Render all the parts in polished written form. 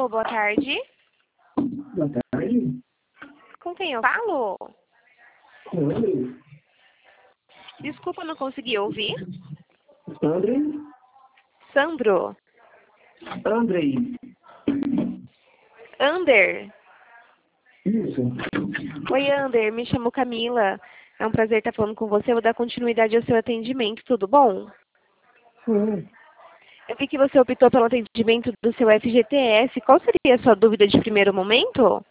Alô, boa tarde. Boa tarde. Com quem eu falo? Com o Andrei. Desculpa, não consegui ouvir. Andrei? Sandro. Andrei. Ander. Isso. Oi, Ander. Me chamo Camila. É um prazer estar falando com você. Eu vou dar continuidade ao seu atendimento. Tudo bom? Sim. Eu vi que você optou pelo atendimento do seu FGTS. Qual seria a sua dúvida de primeiro momento?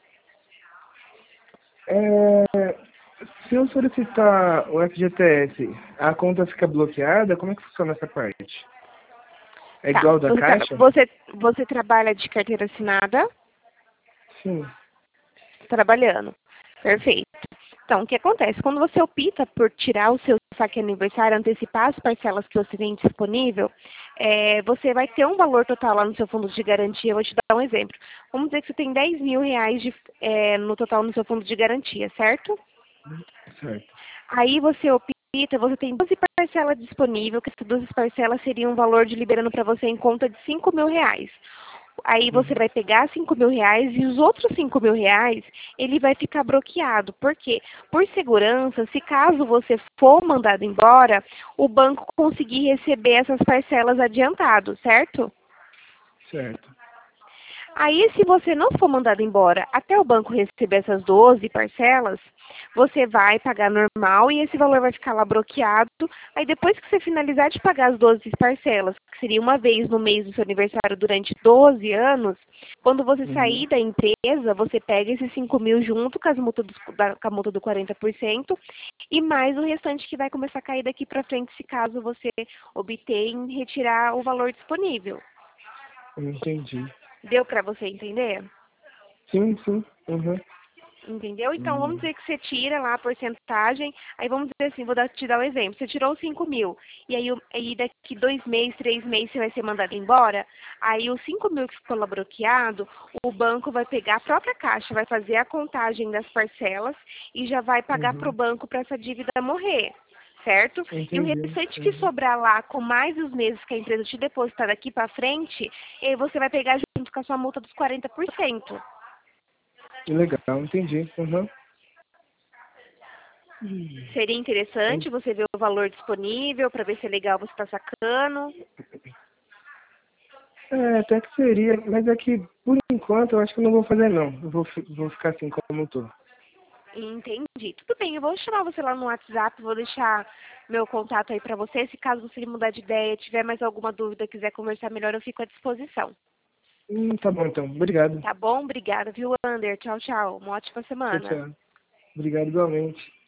Se eu solicitar o FGTS, a conta fica bloqueada? Como é que funciona essa parte? É Tá. igual da Caixa? Você trabalha de carteira assinada? Sim. Trabalhando. Perfeito. Então, o que acontece? Quando você opta por tirar o seu saque aniversário, antecipar as parcelas que você tem disponível, você vai ter um valor total lá no seu fundo de garantia. Eu vou te dar um exemplo. Vamos dizer que você tem 10 mil reais no total no seu fundo de garantia, certo? Certo. Aí você opta, você tem 12 parcelas disponíveis, que essas 12 parcelas seriam um valor de liberando para você em conta de 5 mil reais. Aí você vai pegar 5 mil reais e os outros 5 mil reais, ele vai ficar bloqueado. Por quê? Por segurança, se caso você for mandado embora, o banco conseguir receber essas parcelas adiantado, certo? Certo. Aí, se você não for mandado embora até o banco receber essas 12 parcelas, você vai pagar normal e esse valor vai ficar lá bloqueado. Aí, depois que você finalizar de pagar as 12 parcelas, que seria uma vez no mês do seu aniversário durante 12 anos, quando você sair da empresa, você pega esses 5 mil junto com, com a multa do 40% e mais o restante que vai começar a cair daqui para frente, se caso você obter em retirar o valor disponível. Entendi. Deu para você entender? Sim, sim. Uhum. Entendeu? Então, vamos dizer que você tira lá a porcentagem, aí vamos dizer assim, te dar um exemplo, você tirou os 5 mil, e aí daqui 2 meses, 3 meses você vai ser mandado embora, aí os 5 mil que ficou lá bloqueado, o banco vai pegar a própria Caixa, vai fazer a contagem das parcelas e já vai pagar para o banco para essa dívida morrer, certo? E o Entendi. restante que sobrar lá, com mais os meses que a empresa te depositar daqui para frente, você vai pegar junto com a sua multa dos 40%. Legal, entendi. Uhum. Seria interessante você ver o valor disponível para ver se é legal você estar sacando. Até que seria, mas é que, por enquanto, eu acho que eu não vou fazer, não. Eu vou ficar assim como eu tô. Entendi. Tudo bem, eu vou chamar você lá no WhatsApp, vou deixar meu contato aí para você. Se caso você mudar de ideia, tiver mais alguma dúvida, quiser conversar melhor, eu fico à disposição. Tá bom, então. Obrigado. Tá bom? Obrigada, viu, Ander? Tchau, tchau. Uma ótima Tchau, semana. tchau. Obrigado igualmente.